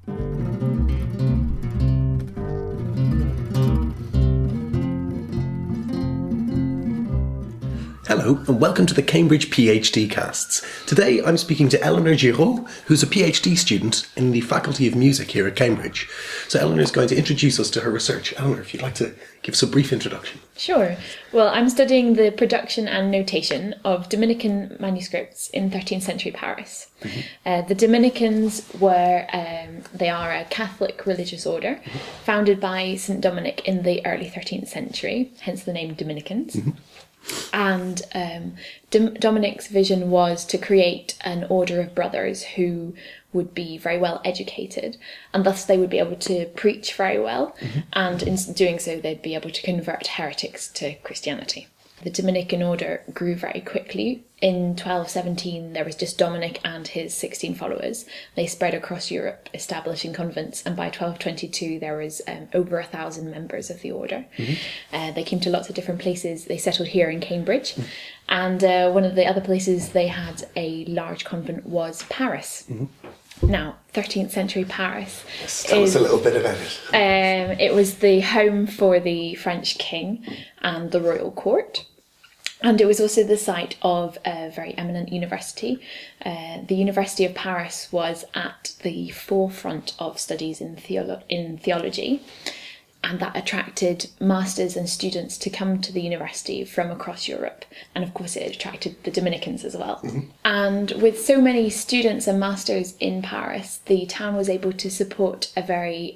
Hello and welcome to the Cambridge PhD Casts. Today I'm speaking to Eleanor Giraud, who's a PhD student in the Faculty of Music here at Cambridge. So Eleanor is going to introduce us to her research. Eleanor, if you'd like to give us a brief introduction. Sure. Well, I'm studying the production and notation of Dominican manuscripts in 13th century Paris. The Dominicans they are a Catholic religious order founded by St. Dominic in the early 13th century, hence the name Dominicans. And Dominic's vision was to create an order of brothers who would be very well educated, and thus they would be able to preach very well, and in doing so they'd be able to convert heretics to Christianity. The Dominican order grew very quickly. In 1217 there was just Dominic and his 16 followers. They spread across Europe, establishing convents, and by 1222 there was over 1,000 members of the order. They came to lots of different places. They settled here in Cambridge, and one of the other places they had a large convent was Paris. Now, 13th century Paris. Tell us a little bit about it. It was the home for the French king and the royal court. And it was also the site of a very eminent university. The University of Paris was at the forefront of studies in theology, and that attracted masters and students to come to the university from across Europe. And of course it attracted the Dominicans as well. And with so many students and masters in Paris, the town was able to support a very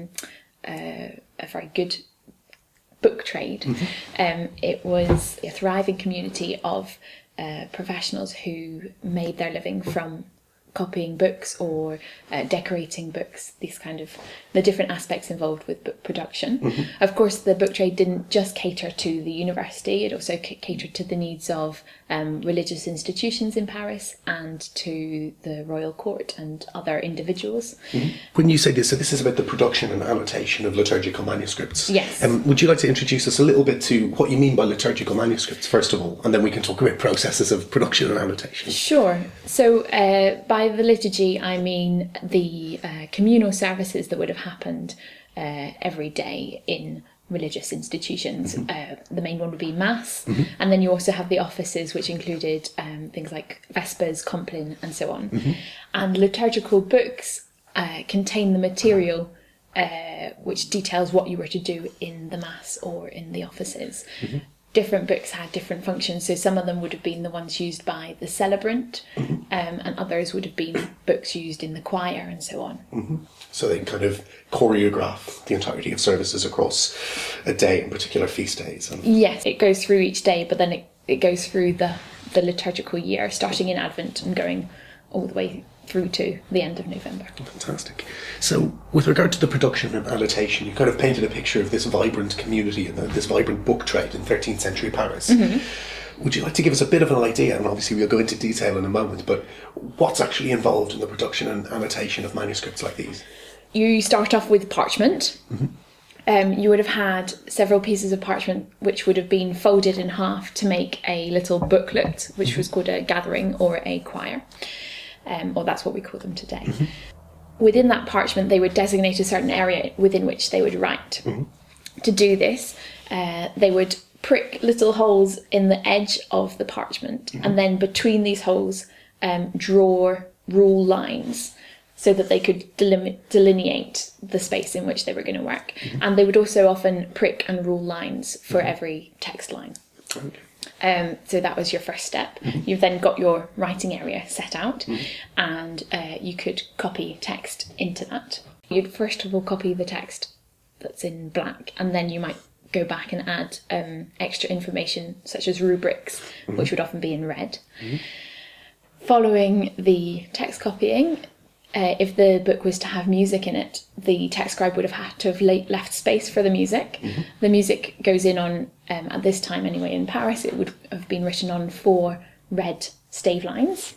good book trade. It was a thriving community of professionals who made their living from copying books or decorating books, these kind of the different aspects involved with book production. Of course, the book trade didn't just cater to the university, it also catered to the needs of religious institutions in Paris and to the royal court and other individuals. When you say this, so this is about the production and annotation of liturgical manuscripts. Yes. Would you like to introduce us a little bit to what you mean by liturgical manuscripts, first of all, and then we can talk about processes of production and annotation? Sure. So by the liturgy, I mean the communal services that would have happened every day in religious institutions. The main one would be Mass, and then you also have the offices, which included things like Vespers, Compline, and so on. And liturgical books contain the material which details what you were to do in the Mass or in the offices. Different books had different functions, so some of them would have been the ones used by the celebrant, and others would have been books used in the choir and so on. So they kind of choreograph the entirety of services across a day and particular feast days. Yes, it goes through each day, but then it goes through the liturgical year, starting in Advent and going all the way through to the end of November. Fantastic. So with regard to the production and annotation, you kind of painted a picture of this vibrant community and this vibrant book trade in 13th century Paris. Would you like to give us a bit of an idea, and obviously we'll go into detail in a moment, but what's actually involved in the production and annotation of manuscripts like these? You start off with parchment. You would have had several pieces of parchment which would have been folded in half to make a little booklet, which was called a gathering or a choir. Or that's what we call them today. Within that parchment, they would designate a certain area within which they would write. To do this, they would prick little holes in the edge of the parchment, and then between these holes draw rule lines so that they could delineate the space in which they were going to work. And they would also often prick and rule lines for every text line. So that was your first step. You've then got your writing area set out, and you could copy text into that. You'd first of all copy the text that's in black, and then you might go back and add extra information such as rubrics, which would often be in red. Following the text copying, if the book was to have music in it, the text scribe would have had to have left space for the music. The music goes in on, at this time anyway, in Paris, it would have been written on 4 red stave lines.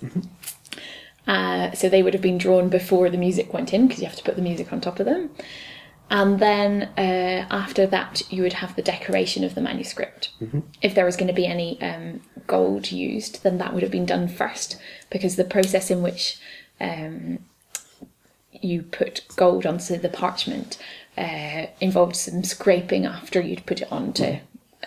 So they would have been drawn before the music went in, because you have to put the music on top of them. And then after that, you would have the decoration of the manuscript. If there was going to be any gold used, then that would have been done first, because the process in which you put gold onto the parchment involved some scraping after you'd put it on to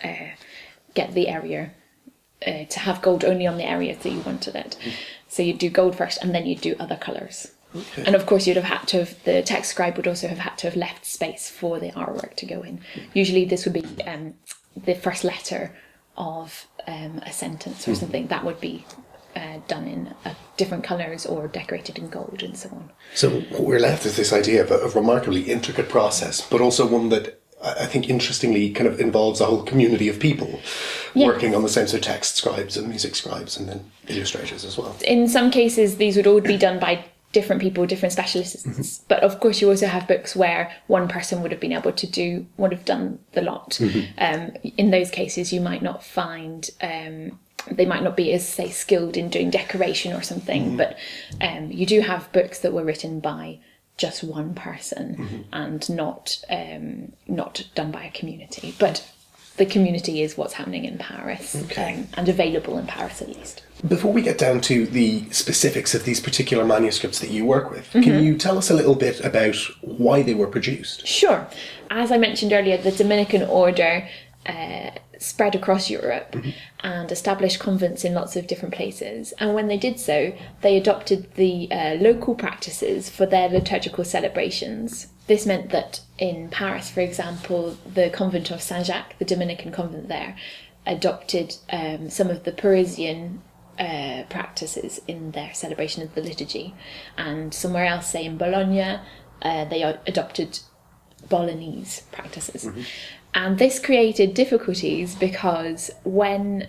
get the area, to have gold only on the areas that you wanted it. So you'd do gold first and then you'd do other colours. Okay. And of course you'd have had to have, the text scribe would also have had to have left space for the artwork to go in. Usually this would be the first letter of a sentence or something. That would be done in different colours or decorated in gold and so on. So what we're left is this idea of a remarkably intricate process, but also one that I think interestingly kind of involves a whole community of people working on the same, so text scribes and music scribes and then illustrators as well. In some cases these would all be done by different people, different specialists, but of course you also have books where one person would have been able to would have done the lot. In those cases you might not find they might not be as, say, skilled in doing decoration or something, but you do have books that were written by just one person and not done by a community. But the community is what's happening in Paris, and available in Paris at least. Before we get down to the specifics of these particular manuscripts that you work with, can you tell us a little bit about why they were produced? Sure. As I mentioned earlier, the Dominican order spread across Europe and established convents in lots of different places. And when they did so, they adopted the local practices for their liturgical celebrations. This meant that in Paris, for example, the convent of Saint-Jacques, the Dominican convent there, adopted some of the Parisian practices in their celebration of the liturgy. And somewhere else, say in Bologna, they adopted Bolognese practices. And this created difficulties because when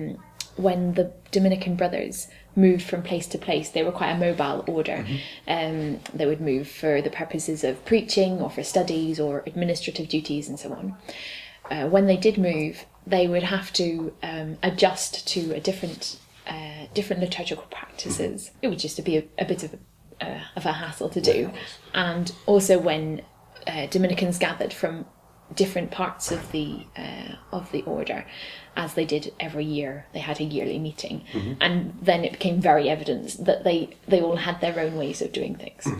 the Dominican brothers moved from place to place, they were quite a mobile order. They would move for the purposes of preaching or for studies or administrative duties and so on. When they did move, they would have to adjust to a different liturgical practices. It would just be a bit of a hassle to do. And also when Dominicans gathered from different parts of the order, as they did every year, they had a yearly meeting, and then it became very evident that they all had their own ways of doing things.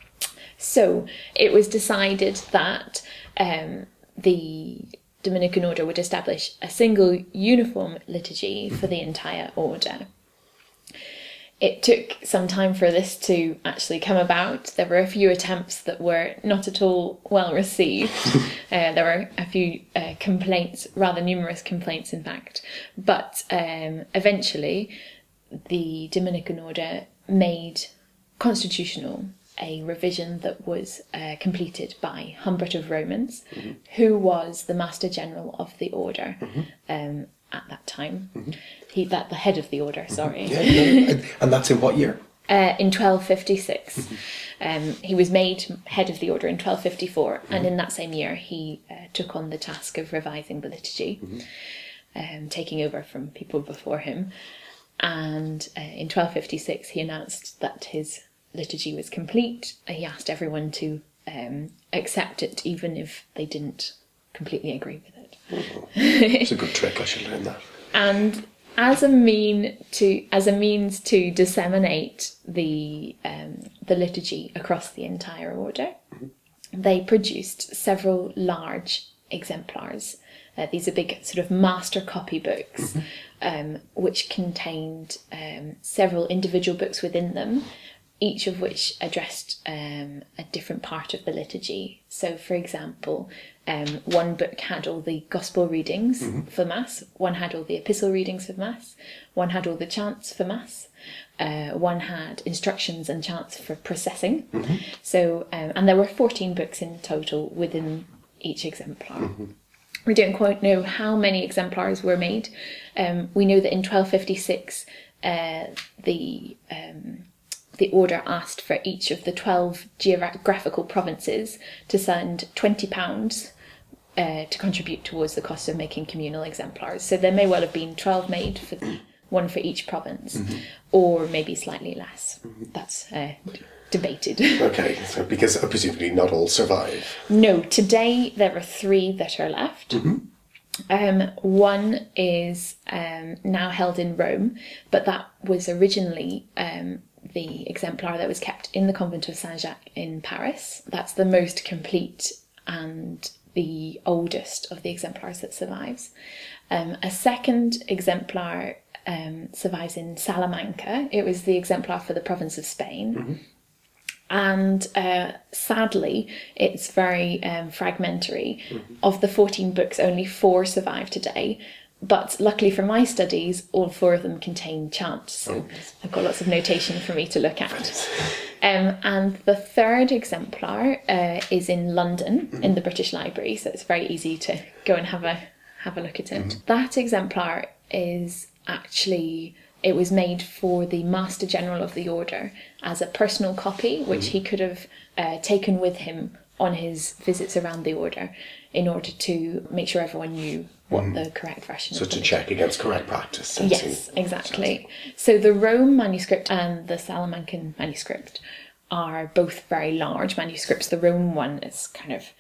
So it was decided that the Dominican order would establish a single uniform liturgy for the entire order. It took some time for this to actually come about. There were a few attempts that were not at all well received. There were a few complaints, rather numerous complaints in fact. But eventually the Dominican order made constitutional a revision that was completed by Humbert of Romans, who was the Master General of the order at that time. The head of the order, sorry. And that's in what year? In 1256. He was made head of the order in 1254, and in that same year he took on the task of revising the liturgy, taking over from people before him. And in 1256 he announced that his liturgy was complete. He asked everyone to accept it, even if they didn't completely agree with it. It's a good trick. I should learn that. And as a means to disseminate the liturgy across the entire order, they produced several large exemplars. These are big sort of master copy books, which contained several individual books within them, each of which addressed a different part of the liturgy. So, for example, one book had all the gospel readings for Mass, one had all the epistle readings for Mass, one had all the chants for Mass, one had instructions and chants for processing. So, and there were 14 books in total within each exemplar. We don't quite know how many exemplars were made. We know that in 1256, the order asked for each of the 12 geographical provinces to send £20 to contribute towards the cost of making communal exemplars. So there may well have been 12 made, one for each province, or maybe slightly less. That's debated. Okay, so because presumably not all survive. No, today there are 3 that are left. One is now held in Rome, but that was originally the exemplar that was kept in the convent of Saint-Jacques in Paris. That's the most complete and the oldest of the exemplars that survives. A second exemplar survives in Salamanca. It was the exemplar for the province of Spain. And sadly, it's very fragmentary. Of the 14 books, only 4 survive today. But luckily for my studies, all 4 of them contain chants. So I've got lots of notation for me to look at. And the third exemplar is in London, in the British Library. So it's very easy to go and have a look at it. That exemplar is actually... It was made for the Master General of the Order as a personal copy, which he could have taken with him on his visits around the Order in order to make sure everyone knew what the correct version So to check against correct practice. Yes, exactly. So the Rome manuscript and the Salamancan manuscript are both very large manuscripts. The Rome one is kind of...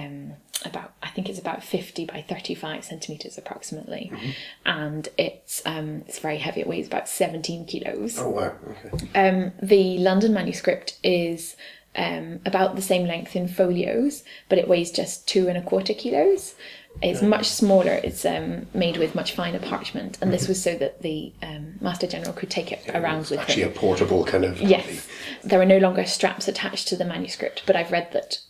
I think it's about 50 by 35 centimetres approximately. And it's very heavy. It weighs about 17 kilos. Oh, wow. Okay. The London manuscript is about the same length in folios, but it weighs just 2¼ kilos. It's much smaller. It's made with much finer parchment, and this was so that the Master General could take it around with him. Actually a portable kind of... Yes. There are no longer straps attached to the manuscript, but I've read that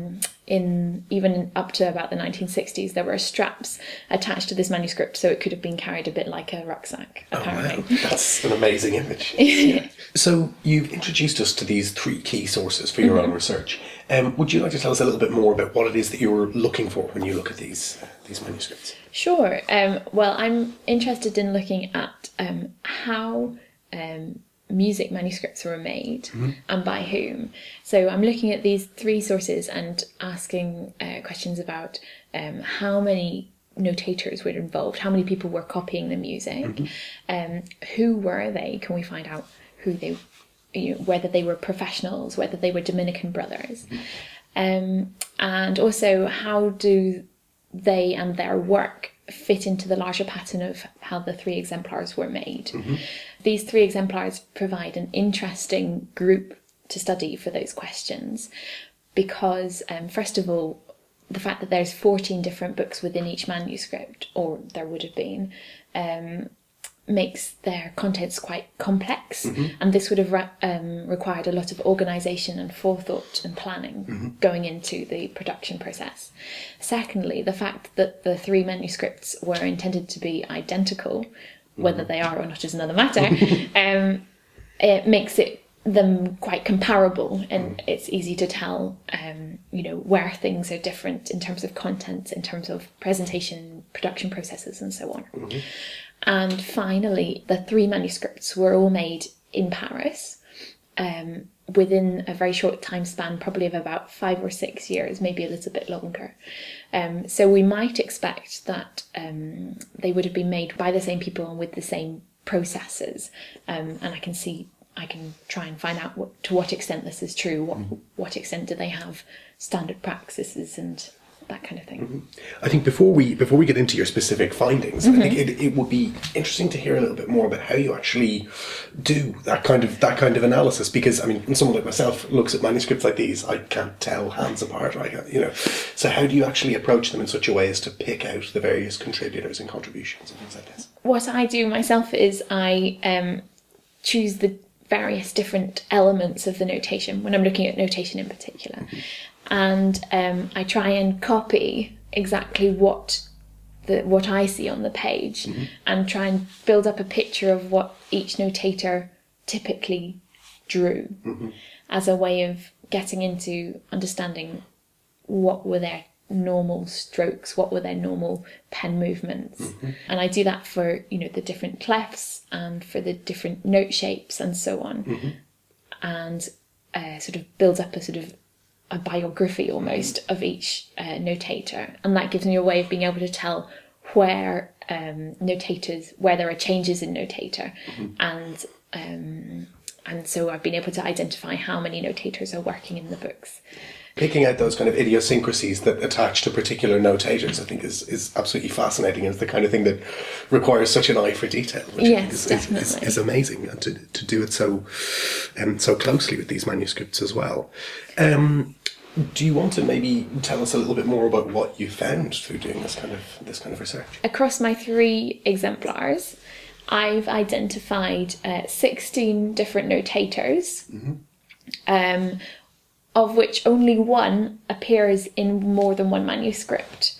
even up to about the 1960s, there were straps attached to this manuscript, so it could have been carried a bit like a rucksack, apparently. Oh, wow. That's an amazing image. Yeah. So you've introduced us to these 3 key sources for your own research. Would you like to tell us a little bit more about what it is that you're looking for when you look at these manuscripts? Sure. Well, I'm interested in looking at how music manuscripts were made and by whom. So I'm looking at these 3 sources and asking questions about how many notators were involved, how many people were copying the music, who were they? Can we find out who they, whether they were professionals, whether they were Dominican brothers, and also how do they and their work fit into the larger pattern of how the 3 exemplars were made. These 3 exemplars provide an interesting group to study for those questions because, first of all, the fact that there's 14 different books within each manuscript, or there would have been, makes their contents quite complex, and this would have required a lot of organisation and forethought and planning going into the production process. Secondly, the fact that the 3 manuscripts were intended to be identical, whether they are or not is another matter, it makes them quite comparable, and it's easy to tell where things are different in terms of content, in terms of presentation, production processes and so on. And finally, the 3 manuscripts were all made in Paris within a very short time span, probably of about 5 or 6 years, maybe a little bit longer. So we might expect that they would have been made by the same people and with the same processes. And I can try and find out to what extent this is true, what extent do they have standard practices and that kind of thing. I think before we get into your specific findings, I think it would be interesting to hear a little bit more about how you actually do that kind of analysis. Because I mean, when someone like myself looks at manuscripts like these, I can't tell hands apart. So how do you actually approach them in such a way as to pick out the various contributors and contributions and things like this? What I do myself is I choose the various different elements of the notation when I'm looking at notation in particular. And I try and copy exactly what I see on the page and try and build up a picture of what each notator typically drew as a way of getting into understanding what were their normal strokes, what were their normal pen movements. And I do that for the different clefs and for the different note shapes and so on, and sort of builds up a biography almost of each notator, and that gives me a way of being able to tell where there are changes in notator, and so I've been able to identify how many notators are working in the books. Picking out those kind of idiosyncrasies that attach to particular notators, I think, is absolutely fascinating, and it's the kind of thing that requires such an eye for detail, which Yes, I think is amazing, and to do it so closely with these manuscripts as well. Do you want to maybe tell us a little bit more about what you found through doing this kind of research? Across my 3 exemplars, I've identified 16 different notators, of which only 1 appears in more than 1 manuscript.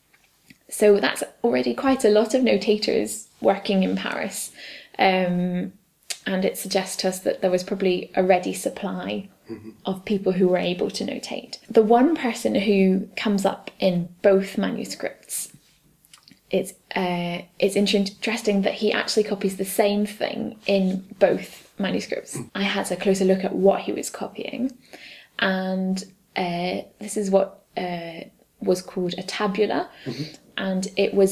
So that's already quite a lot of notators working in Paris. And it suggests to us that there was probably a ready supply of people who were able to notate. The one person who comes up in both manuscripts, it's interesting that he actually copies the same thing in both manuscripts. I had a closer look at what he was copying, and this is what was called a tabula, and it was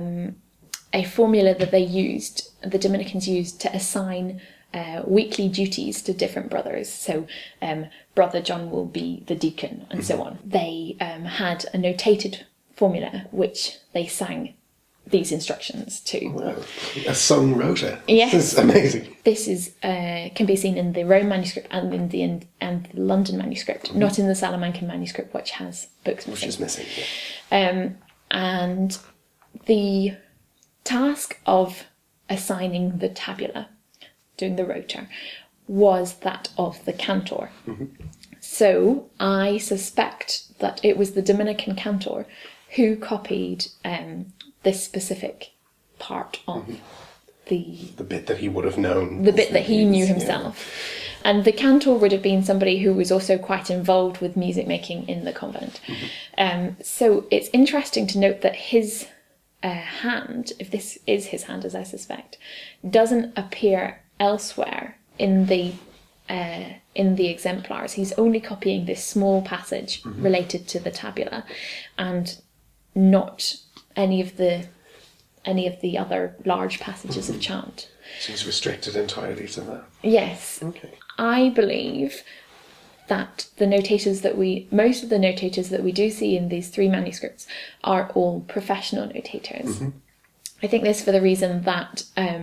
a formula that the Dominicans used to assign weekly duties to different brothers. So Brother John will be the deacon, and so on. They had a notated formula which they sang these instructions to. Wow, a sung rota. Yes, this is amazing. This is can be seen in the Rome manuscript and in the London manuscript, not in the Salamancan manuscript, which has books missing. Which is missing. Yeah. And the task of assigning the tabula, doing the rota, was that of the cantor. So I suspect that it was the Dominican cantor who copied this specific part of the bit that he would have known. The bit that he knew himself. Yeah. And the cantor would have been somebody who was also quite involved with music making in the convent. So it's interesting to note that his hand, if this is his hand as I suspect, doesn't appear elsewhere in the exemplars. He's only copying this small passage related to the tabula, and not any of the other large passages of chant. So he's restricted entirely to that. Yes. Okay. I believe that most of the notators that we do see in these 3 manuscripts are all professional notators. I think this for the reason that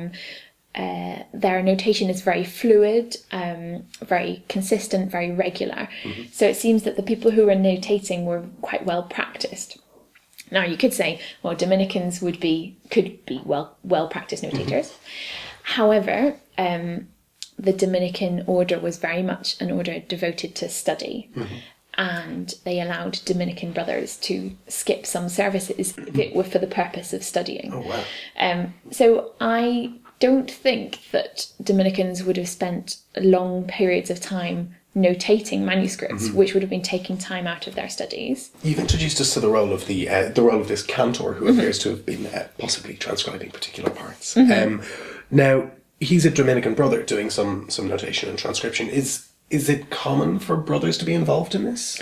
their notation is very fluid, very consistent, very regular. So it seems that the people who were notating were quite well practiced. Now you could say, well, Dominicans could be well practiced notators. However, the Dominican order was very much an order devoted to study, and they allowed Dominican brothers to skip some services if it were for the purpose of studying. Oh wow! So I don't think that Dominicans would have spent long periods of time notating manuscripts, which would have been taking time out of their studies. You've introduced us to the role of the role of this cantor who appears to have been possibly transcribing particular parts. Now he's a Dominican brother doing some notation and transcription. Is it common for brothers to be involved in this?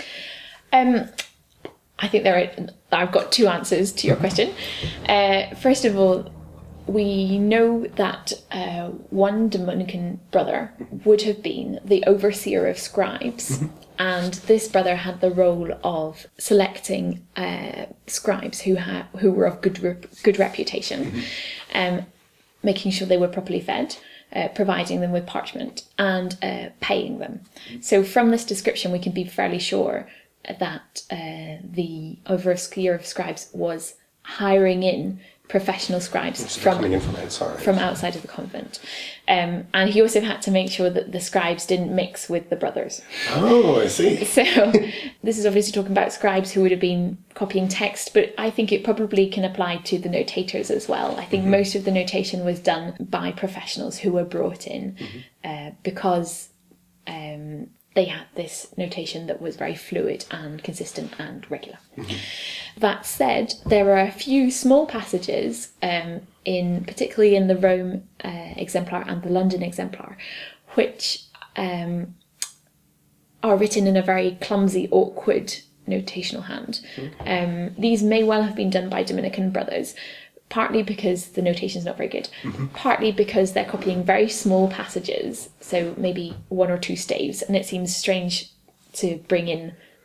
I think I've got 2 answers to your question. First of all, we know that one Dominican brother would have been the overseer of scribes, and this brother had the role of selecting scribes who were of good reputation, making sure they were properly fed, providing them with parchment, and paying them. So from this description, we can be fairly sure that the overseer of scribes was hiring in professional scribes from outside of the convent, and he also had to make sure that the scribes didn't mix with the brothers. Oh, I see. So this is obviously talking about scribes who would have been copying text, but I think it probably can apply to the notators as well. I think most of the notation was done by professionals who were brought in because they had this notation that was very fluid and consistent and regular. That said, there are a few small passages, particularly in the Rome exemplar and the London exemplar, which are written in a very clumsy, awkward notational hand. These may well have been done by Dominican brothers, partly because the notation is not very good, partly because they're copying very small passages, so maybe 1 or 2 staves, and it seems strange to bring in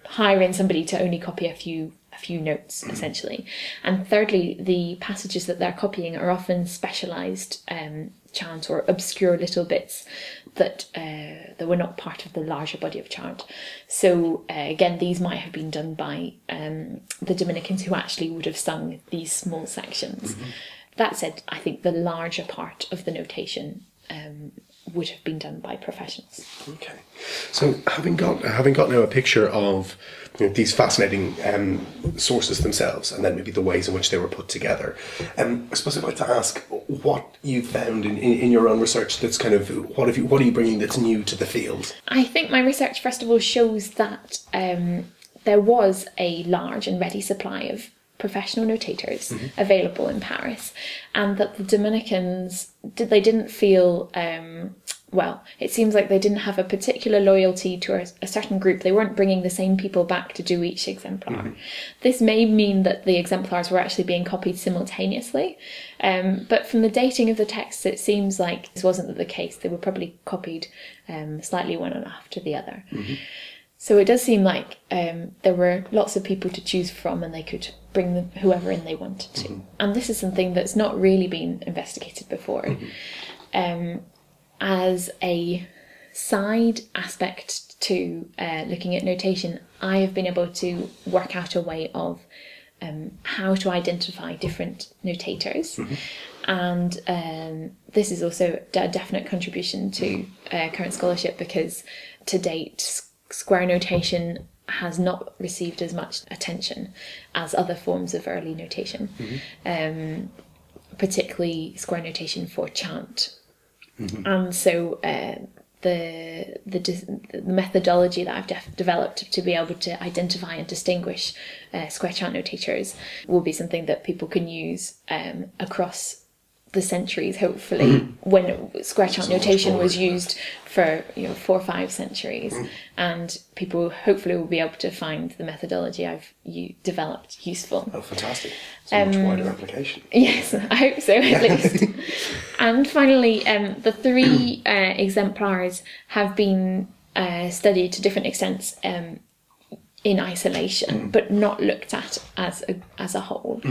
hire in somebody to only copy a few notes, essentially. And thirdly, the passages that they're copying are often specialised chant or obscure little bits that were not part of the larger body of chant. So again, these might have been done by the Dominicans who actually would have sung these small sections. That said, I think the larger part of the notation would have been done by professionals. Okay, so having got now a picture of these fascinating sources themselves, and then maybe the ways in which they were put together, I suppose I'd like to ask what you found in your own research that's kind of what are you bringing that's new to the field? I think my research first of all shows that there was a large and ready supply of professional notators available in Paris, and that the Dominicans didn't feel it seems like they didn't have a particular loyalty to a certain group. They weren't bringing the same people back to do each exemplar. This may mean that the exemplars were actually being copied simultaneously, but from the dating of the texts it seems like this wasn't the case. They were probably copied slightly one after the other. So it does seem like there were lots of people to choose from, and they could bring whoever in they wanted to. And this is something that's not really been investigated before. As a side aspect to looking at notation, I have been able to work out a way of how to identify different notators. And this is also a definite contribution to current scholarship, because to date square notation has not received as much attention as other forms of early notation, particularly square notation for chant. And so the methodology that I've developed to be able to identify and distinguish square chant notators will be something that people can use across the centuries, hopefully, when square chant notation was used for 4 or 5 centuries, and people hopefully will be able to find the methodology I've developed useful. Oh, fantastic. It's a much wider application. Yes, I hope so, at least. And finally, the 3 exemplars have been studied to different extents in isolation, but not looked at as a whole.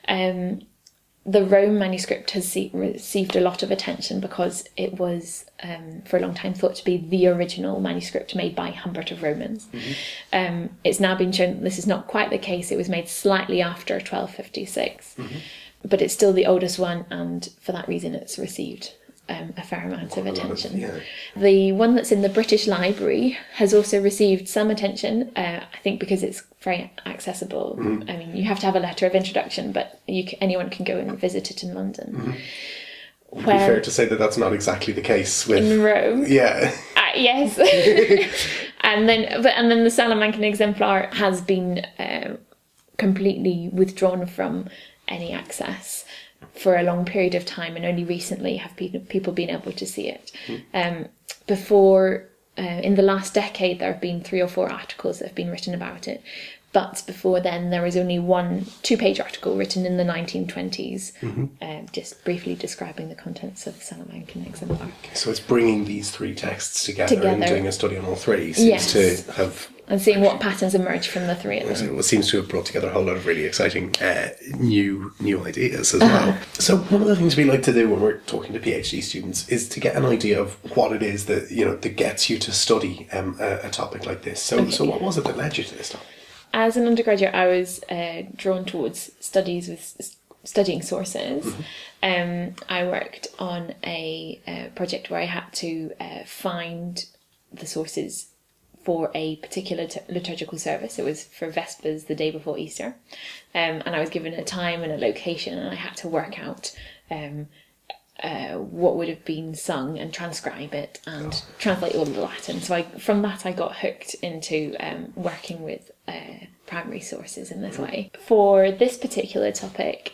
The Rome manuscript has received a lot of attention because it was, for a long time, thought to be the original manuscript made by Humbert of Romans. It's now been shown that this is not quite the case. It was made slightly after 1256, but it's still the oldest one, and for that reason it's received a fair amount of attention. The one that's in the British Library has also received some attention, I think because it's very accessible. I mean, you have to have a letter of introduction, but anyone can go and visit it in London. It'd be fair to say that that's not exactly the case in Rome. Yeah. Yes. and then the Salamancan exemplar has been completely withdrawn from any access for a long period of time, and only recently have people been able to see it. Before, in the last decade, there have been 3 or 4 articles that have been written about it. But before then, there was only one 2-page article written in the 1920s, just briefly describing the contents of the Salamancan exemplar. So it's bringing these 3 texts together and doing a study on all 3 seems to have... And seeing what patterns emerge from the 3 of them. It seems to have brought together a whole lot of really exciting new ideas as well. So one of the things we like to do when we're talking to PhD students is to get an idea of what it is that that gets you to study a topic like this. So what was it that led you to this topic? As an undergraduate, I was drawn towards studying sources. I worked on a project where I had to find the sources for a particular liturgical service. It was for Vespers, the day before Easter. And I was given a time and a location, and I had to work out what would have been sung and transcribe it and translate all of the Latin. So from that I got hooked into working with primary sources in this way. For this particular topic,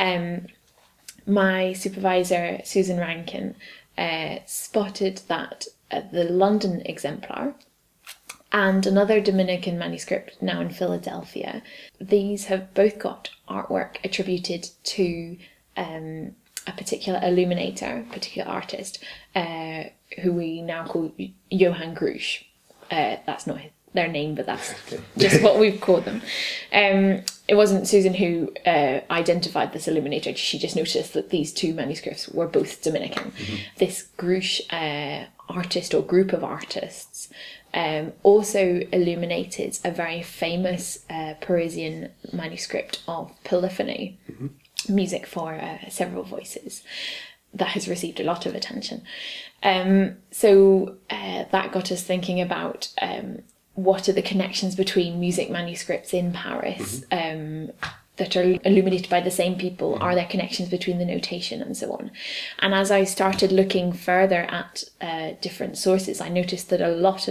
my supervisor, Susan Rankin, spotted that the London exemplar and another Dominican manuscript now in Philadelphia, these have both got artwork attributed to a particular illuminator, particular artist, who we now call Johann Grusch. That's not their name, but that's just what we've called them. It wasn't Susan who identified this illuminator. She just noticed that these two manuscripts were both Dominican. This Grush artist or group of artists also illuminated a very famous Parisian manuscript of polyphony, music for several voices, that has received a lot of attention. So that got us thinking about what are the connections between music manuscripts in Paris that are illuminated by the same people? Are there connections between the notation and so on? And as I started looking further at different sources, I noticed that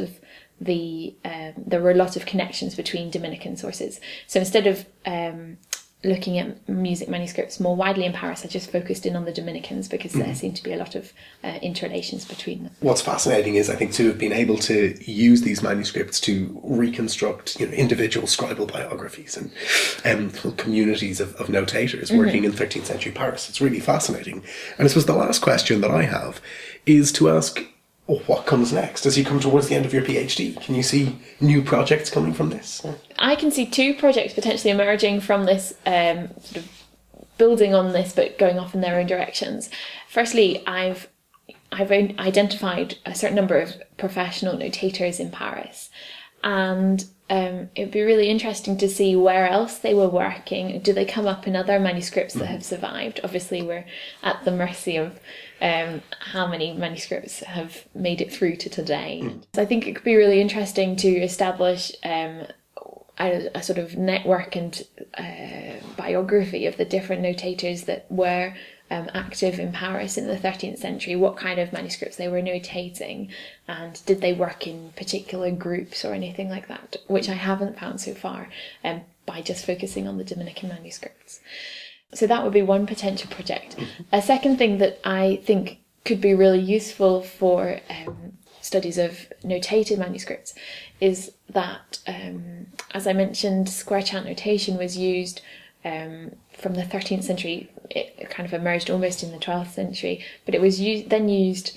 there were a lot of connections between Dominican sources. So instead of looking at music manuscripts more widely in Paris, I just focused in on the Dominicans because there seemed to be a lot of interrelations between them. What's fascinating is, I think, to have been able to use these manuscripts to reconstruct, individual scribal biographies and communities of notators working in 13th century Paris. It's really fascinating. And I suppose the last question that I have is to ask, what comes next? As you come towards the end of your PhD, can you see new projects coming from this? I can see two projects potentially emerging from this, sort of building on this but going off in their own directions. Firstly, I've identified a certain number of professional notators in Paris, and it'd be really interesting to see where else they were working. Do they come up in other manuscripts that have survived? Obviously, we're at the mercy of how many manuscripts have made it through to today. So I think it could be really interesting to establish a sort of network and biography of the different notators that were active in Paris in the 13th century, what kind of manuscripts they were notating, and did they work in particular groups or anything like that, which I haven't found so far by just focusing on the Dominican manuscripts. So that would be one potential project. A second thing that I think could be really useful for studies of notated manuscripts is that, as I mentioned, square chant notation was used from the 13th century. It kind of emerged almost in the 12th century, but it was then used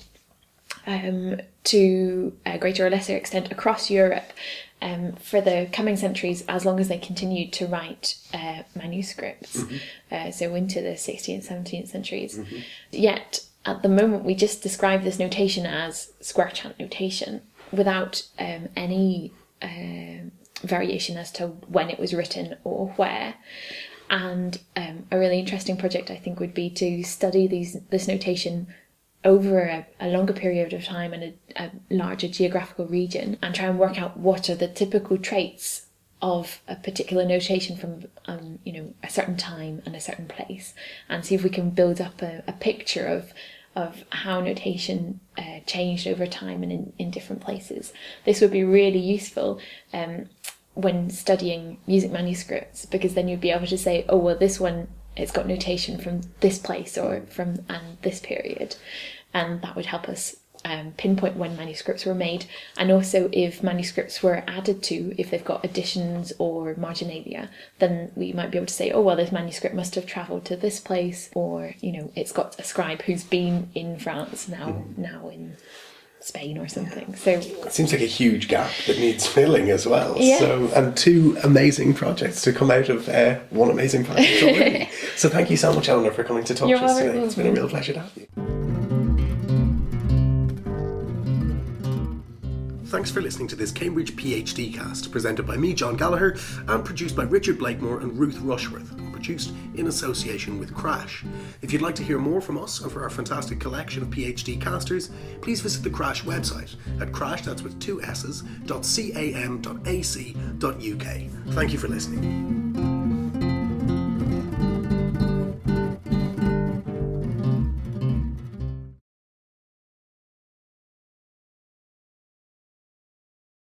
to a greater or lesser extent across Europe for the coming centuries, as long as they continued to write manuscripts, so into the 16th, 17th centuries. Yet, at the moment, we just describe this notation as square chant notation without any variation as to when it was written or where. And a really interesting project, I think, would be to study this notation over a longer period of time and a larger geographical region, and try and work out what are the typical traits of a particular notation from a certain time and a certain place, and see if we can build up a picture of how notation changed over time and in different places. This would be really useful when studying music manuscripts, because then you'd be able to say, oh well, this one, it's got notation from this place or from this period, and that would help us pinpoint when manuscripts were made, and also if manuscripts were added to, if they've got additions or marginalia, then we might be able to say, oh well, this manuscript must have travelled to this place, or it's got a scribe who's been in France now in Spain or something. So it seems like a huge gap that needs filling as well. Yeah. So, and two amazing projects to come out of one amazing project already. So thank you so much, Eleanor, for coming to talk to us today. It's been a real pleasure to have you. Thanks for listening to this Cambridge PhD cast, presented by me, John Gallagher, and produced by Richard Blakemore and Ruth Rushworth, and produced in association with Crash. If you'd like to hear more from us and for our fantastic collection of PhD casters, please visit the Crash website at crash, that's with two S's, .cam.ac.uk. Thank you for listening.